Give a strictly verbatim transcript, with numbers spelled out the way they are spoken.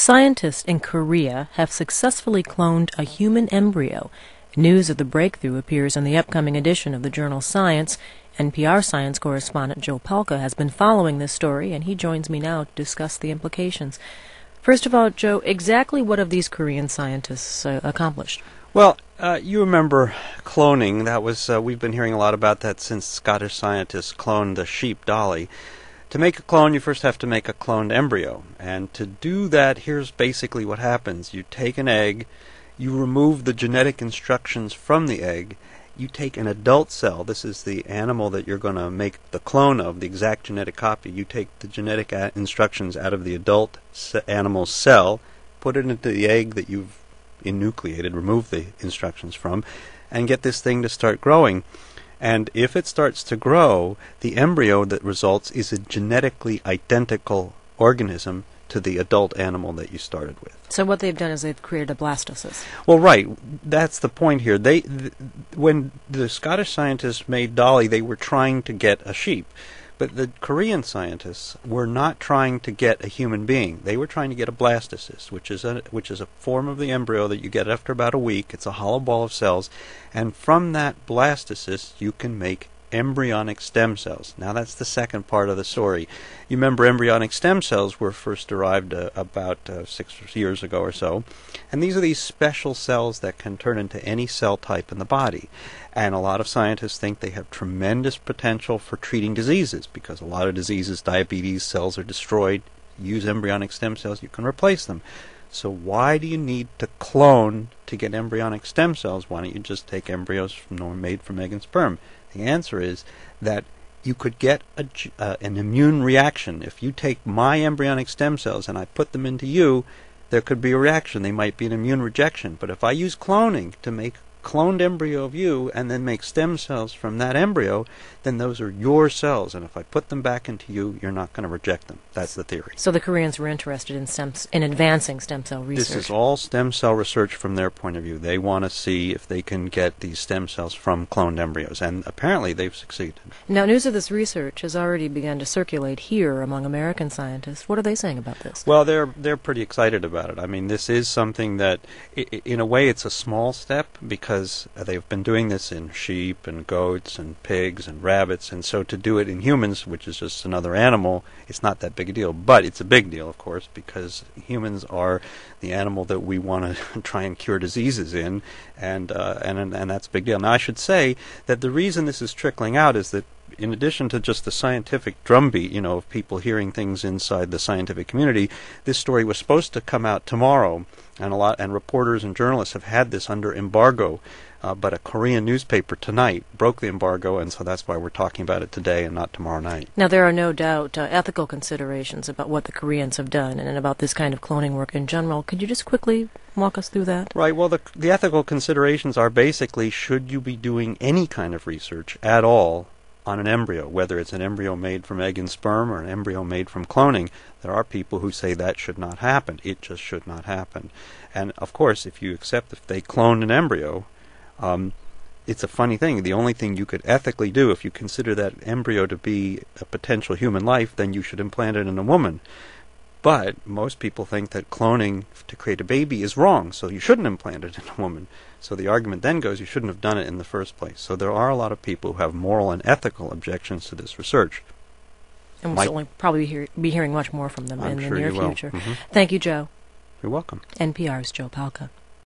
Scientists in Korea have successfully cloned a human embryo. News of the breakthrough appears in the upcoming edition of the journal Science. N P R science correspondent Joe Palca has been following this story, and he joins me now to discuss the implications. First of all, Joe, exactly what have these Korean scientists uh, accomplished? Well, uh, you remember cloning. That was uh, we've been hearing a lot about that since Scottish scientists cloned the sheep Dolly. To make a clone, you first have to make a cloned embryo. And to do that, here's basically what happens. You take an egg, you remove the genetic instructions from the egg, you take an adult cell. This is the animal that you're going to make the clone of, the exact genetic copy. You take the genetic a- instructions out of the adult ce- animal cell, put it into the egg that you've enucleated, remove the instructions from, and get this thing to start growing. And if it starts to grow, the embryo that results is a genetically identical organism to the adult animal that you started with. So what they've done is they've created a blastocyst. Well, right. That's the point here. They, th- when the Scottish scientists made Dolly, they were trying to get a sheep. But the Korean scientists were not trying to get a human being. They were trying to get a blastocyst, which is a which is a form of the embryo that you get after about a week. It's a hollow ball of cells, and from that blastocyst you can make embryonic stem cells. Now that's the second part of the story. You remember embryonic stem cells were first derived uh, about uh, six years ago or so, and these are these special cells that can turn into any cell type in the body. And a lot of scientists think they have tremendous potential for treating diseases, because a lot of diseases, diabetes, cells are destroyed. Use embryonic stem cells, you can replace them. So why do you need to clone to get embryonic stem cells? Why don't you just take embryos from, made from egg and sperm? The answer is that you could get a, uh, an immune reaction. If you take my embryonic stem cells and I put them into you, there could be a reaction. They might be an immune rejection. But if I use cloning to make cloned embryo of you and then make stem cells from that embryo, then those are your cells, and if I put them back into you, you're not going to reject them. That's the theory. So the Koreans were interested in stem in advancing stem cell research. This is all stem cell research from their point of view. They want to see if they can get these stem cells from cloned embryos, and apparently they've succeeded. Now, news of this research has already begun to circulate here among American scientists. What are they saying about this? Well, they're they're pretty excited about it. I mean, this is something that, I- in a way, it's a small step, because they've been doing this in sheep and goats and pigs and rabbits, and so to do it in humans, which is just another animal, it's not that big a deal. But it's a big deal, of course, because humans are the animal that we want to try and cure diseases in, and, uh, and and that's a big deal. Now, I should say that the reason this is trickling out is that, in addition to just the scientific drumbeat, you know, of people hearing things inside the scientific community, this story was supposed to come out tomorrow, and a lot and reporters and journalists have had this under embargo. Uh, but a Korean newspaper tonight broke the embargo, and so that's why we're talking about it today and not tomorrow night. Now, there are no doubt uh, ethical considerations about what the Koreans have done and about this kind of cloning work in general. Could you just quickly walk us through that? Right. Well, the, the ethical considerations are basically, should you be doing any kind of research at all on an embryo, whether it's an embryo made from egg and sperm or an embryo made from cloning? There are people who say that should not happen. It just should not happen. And, of course, if you accept if they cloned an embryo, Um, it's a funny thing. The only thing you could ethically do, if you consider that embryo to be a potential human life, then you should implant it in a woman. But most people think that cloning to create a baby is wrong, so you shouldn't implant it in a woman. So the argument then goes, you shouldn't have done it in the first place. So there are a lot of people who have moral and ethical objections to this research. And we'll certainly probably hear, be hearing much more from them I'm in sure the near you will. future. Mm-hmm. Thank you, Joe. You're welcome. N P R's Joe Palca.